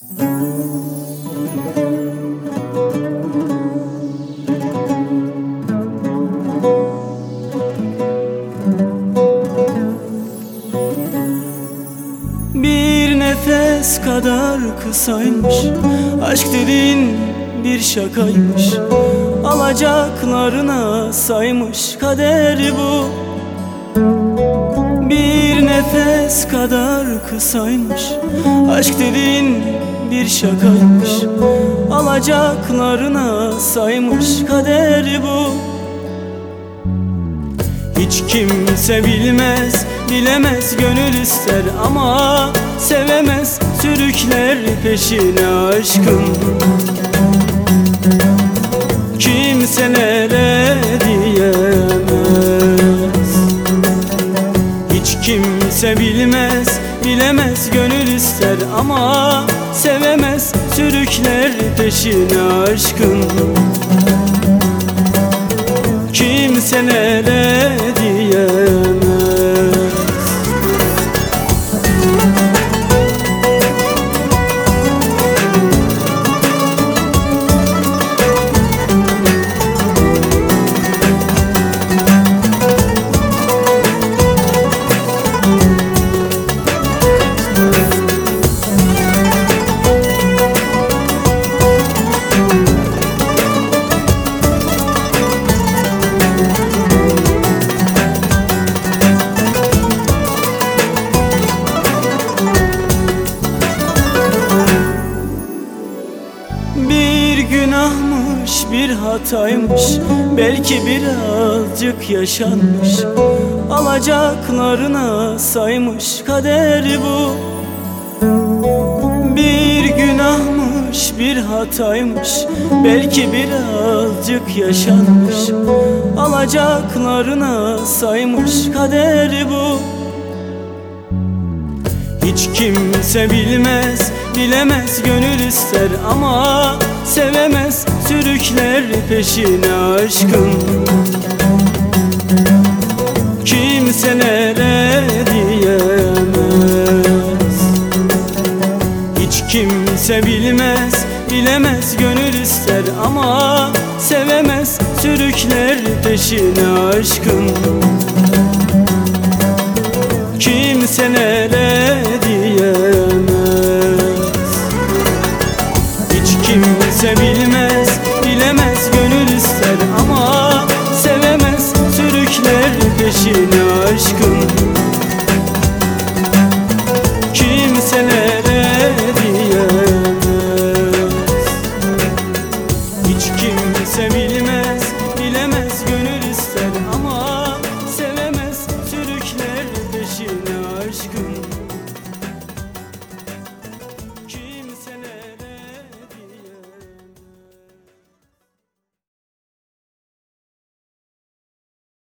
Bir nefes kadar kısaymış, aşk dediğin bir şakaymış. Alacaklarına saymış, kader bu. Bir nefes kadar kısaymış, aşk dediğin bir şakaymış. Alacaklarına saymış, kader bu. Hiç kimse bilmez, bilemez, gönül ister ama sevemez, sürükler peşine aşkın. Kimselere diyemez. Hiç kimse bilmez, bilemez, gönül ister ama sevemez, sürükler peşine aşkın. Kimselere diyemez. Bir günahmış, bir hataymış, belki birazcık yaşanmış. Alacaklarına saymış, kader bu. Bir günahmış, bir hataymış, belki birazcık yaşanmış. Alacaklarına saymış, kader bu. Hiç kimse bilmez, bilemez, gönül ister ama sevemez, sürükler peşine aşkın. Kimselere diyemez. Hiç kimse bilmez, bilemez, gönül ister ama sevemez, sürükler peşine aşkın. Kimselere diyemez. Hiç kimse bilmez, bilemez, gönül ister ama sevemez, sürükler peşine aşkın. Kimselere diyemez. Hiç kimse bilmez, bilemez, gönül ister ama sevemez, sürükler peşine aşkın.